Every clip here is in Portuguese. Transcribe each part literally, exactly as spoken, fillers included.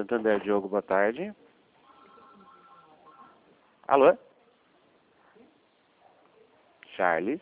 Santander, Diogo, boa tarde. Alô? Charles?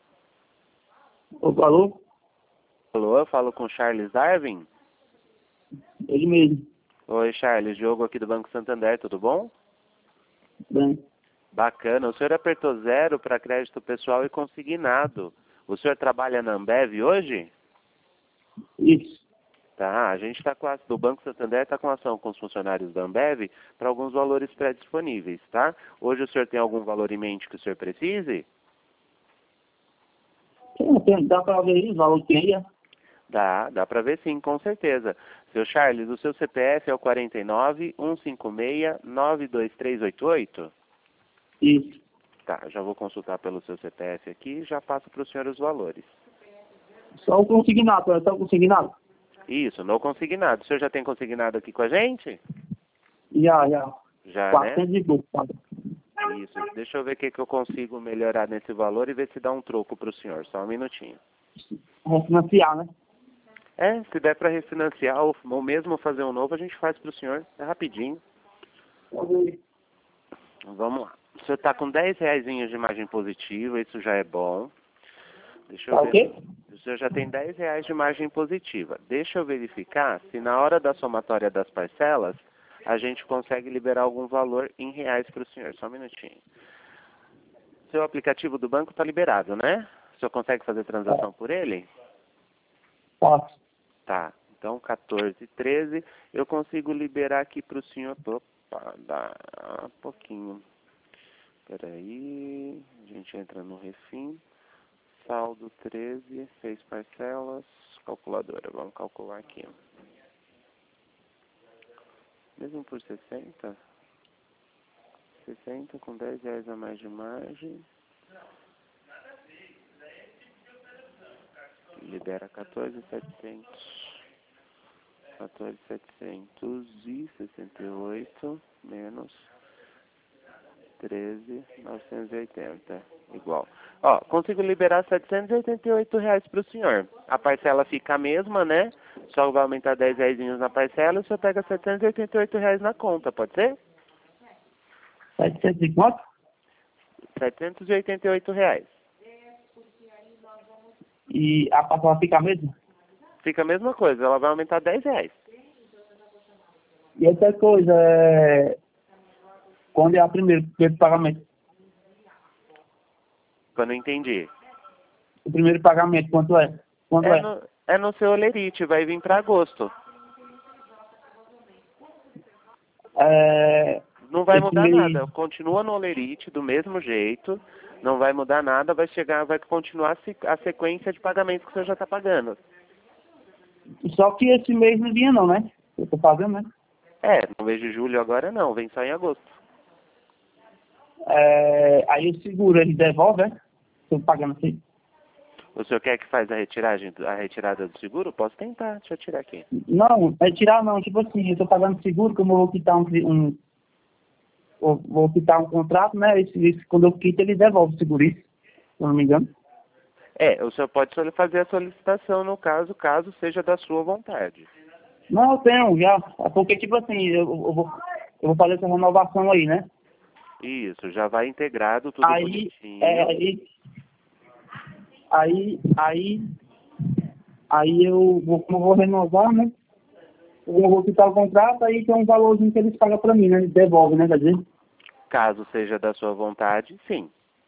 Opa, alô? Alô, eu falo com Charles Darwin? Ele mesmo. Oi, Charles, Diogo aqui do Banco Santander, tudo bom? Bem, Bacana, o senhor apertou zero para crédito pessoal e consignado. O senhor trabalha na Ambev hoje? isso. Tá, a gente está com a, do Banco Santander está com ação com os funcionários da Ambev para alguns valores pré-disponíveis, tá? Hoje o senhor tem algum valor em mente que o senhor precise? Tem, tem, dá pra ver aí os valores que tem aí? Dá, dá para ver sim, com certeza. Seu Charles, o seu C P F é o quarenta e nove, cento e cinquenta e seis, nove dois três oito oito? Isso. Tá, já vou consultar pelo seu C P F aqui e já passo para o senhor os valores. Só o consignado, é só o consignado? Isso, no consignado. O senhor já tem consignado aqui com a gente? Já, já. Já, né? quatrocentos e pouco, sabe? Isso. Deixa eu ver o que, que eu consigo melhorar nesse valor e ver se dá um troco para o senhor. Só um minutinho. Refinanciar, né? É, se der para refinanciar ou, ou mesmo fazer um novo, a gente faz para o senhor. É rapidinho. Vamos lá. O senhor está com dez reais de imagem positiva, isso já é bom. Deixa eu Tá ver. o quê? O senhor já tem dez reais de margem positiva. Deixa eu verificar se na hora da somatória das parcelas a gente consegue liberar algum valor em reais para o senhor. Só um minutinho. Seu aplicativo do banco está liberado, né? O senhor consegue fazer transação por ele? Posso. Tá. Então, quatorze, treze. Eu consigo liberar aqui para o senhor. Opa, dá um pouquinho. Peraí. A gente entra no refim. Saldo treze, seis parcelas. Calculadora. Vamos calcular aqui. Mesmo por sessenta? sessenta com dez reais a mais de margem. Libera quatorze mil e setecentos. quatorze mil e setecentos e sessenta e oito menos treze mil novecentos e oitenta. Igual. Ó, consigo liberar setecentos e oitenta e oito reais para o senhor. A parcela fica a mesma, né? Só vai aumentar dez reais na parcela e o senhor pega setecentos e oitenta e oito reais na conta, pode ser? setecentos e quanto? setecentos e oitenta e oito reais. E a parcela fica a mesma? Fica a mesma coisa, ela vai aumentar dez reais. E outra coisa, é... quando é a primeiro, primeiro pagamento? Eu não entendi. O primeiro pagamento, quanto é? Quanto É é? no, é no seu olerite, vai vir para agosto. É... Não vai Esse mudar mês... nada, continua no olerite do mesmo jeito, não vai mudar nada, vai chegar, vai continuar a sequência de pagamentos que o senhor já está pagando. Só que esse mês não vinha não, né? Eu tô fazendo, né? É, no mês de julho agora não, vem só em agosto. É... Aí o seguro, ele devolve, né? Estou pagando assim. O senhor quer que faz a retiragem, a retirada do seguro? Posso tentar, deixa eu tirar aqui. Não, é tirar não, tipo assim, eu tô pagando seguro, como eu vou quitar um, um eu vou quitar um contrato, né? Esse, esse, quando eu quito, ele devolve o seguro, isso, se eu não me engano. É, o senhor pode fazer a solicitação no caso, caso seja da sua vontade. Não, eu tenho, já. Porque, tipo assim, eu, eu, vou, eu vou fazer essa renovação aí, né? Isso, já vai integrado, tudo Aí, bonitinho. é, aí, aí, aí, aí eu vou, como eu vou renovar, né? Eu vou quitar o contrato, aí tem um valorzinho que eles pagam pra mim, né? Eles devolvem, né? Quer dizer? Caso seja da sua vontade, sim.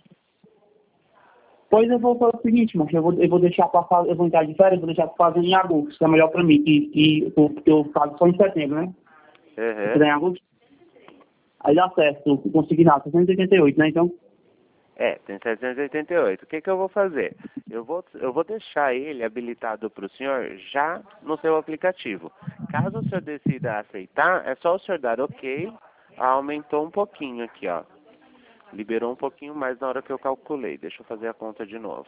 Pois eu vou fazer o seguinte, mas eu vou, eu vou deixar pra fazer, eu vou entrar de férias, eu vou deixar pra fazer em agosto, que é melhor pra mim, que, que porque eu pago só em setembro, né? Se Uhum. fizer em agosto, aí dá certo, eu consegui nada, setecentos e oitenta e oito, né? Então, É, tem setecentos e oitenta e oito. O que, que eu vou fazer? Eu vou, eu vou deixar ele habilitado para o senhor já no seu aplicativo. Caso o senhor decida aceitar, é só o senhor dar OK. Ah, aumentou um pouquinho aqui, ó. Liberou um pouquinho mais na hora que eu calculei. Deixa eu fazer a conta de novo.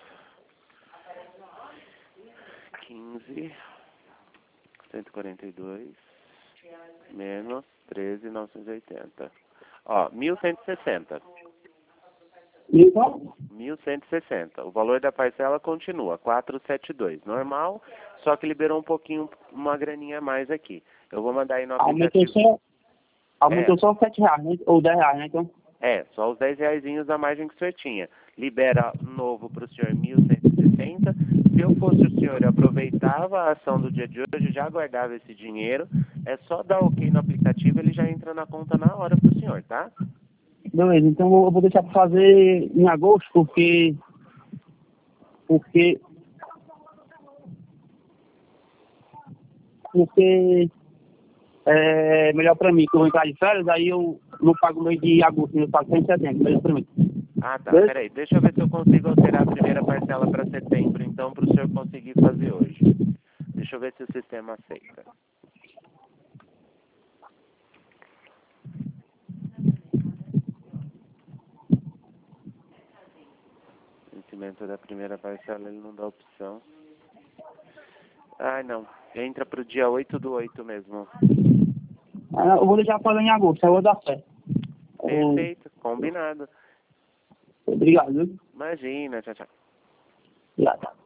quinze, cento e quarenta e dois, menos treze mil novecentos e oitenta. Ó, mil cento e sessenta. então, mil cento e sessenta. O valor da parcela continua, quatrocentos e setenta e dois. Normal, só que liberou um pouquinho, uma graninha a mais aqui. Eu vou mandar aí no Aumentou aplicativo. só, aumentou É. só sete reais, né? Ou dez reais, né? Então, É, só os dez reaisinhos da margem que o senhor tinha. Libera novo para o senhor mil cento e sessenta. Se eu fosse o senhor, eu aproveitava a ação do dia de hoje, já guardava esse dinheiro. É só dar ok no aplicativo, ele já entra na conta na hora para o senhor, tá? beleza. Então eu vou deixar para fazer em agosto, porque... Porque... Porque... É melhor para mim, que eu vou entrar de férias, aí eu não pago o mês de agosto, eu pago cento e setenta, melhor para mim. Ah, tá. Beleza? Peraí, deixa eu ver se eu consigo alterar a primeira parcela para setembro, então, para o senhor conseguir fazer hoje. Deixa eu ver se o sistema aceita. Vencimento da primeira parcela, ele não dá opção. Ah, não. Entra para o dia oito do oito mesmo. Ah, eu vou deixar para fazer em agosto, aí eu vou dar certo. Perfeito, combinado. Obrigado, viu? Imagina, tchau, tchau. Obrigado.